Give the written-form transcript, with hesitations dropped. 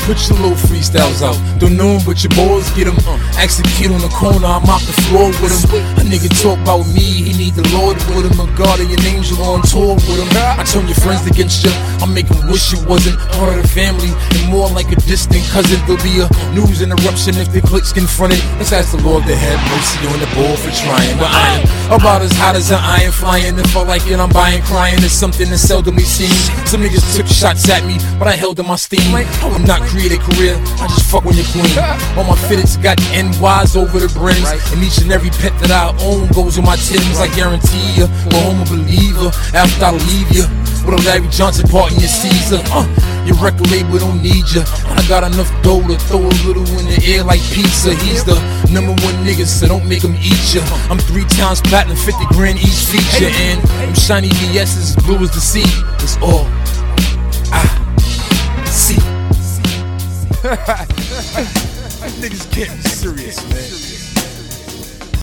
put your little freestyles out. Don't know 'em, but your boys get 'em. Ask the kid on the corner, I'm off the floor with him. A nigga talk about me, he need the Lord with him. A guardian angel on tour with him. I turn your friends against you, I make them wish you wasn't part of the family and more like a distant cousin. There'll be a news interruption if the clicks confronted. Let's ask the Lord to have mercy on the boy for trying. But I am about as hot as an iron flying. If I like it, I'm buying, crying. It's something that's seldomly seen. Some niggas took shots at me, but I held in my steam. I would not create a career, I just fuck with your queen. All my fitteds got NYs over the brims, and each and every pet that I own goes with my Timbs. I guarantee you, go home a believer after I leave you. With a Larry Johnson part in your Caesar. Your record label don't need you. I got enough dough to throw a little in the air like pizza. He's the #1 nigga, so don't make him eat you. I'm 3 times platinum, 50 grand each feature. And them shiny VS's blue as the sea. It's all I see. Niggas can't be serious, man.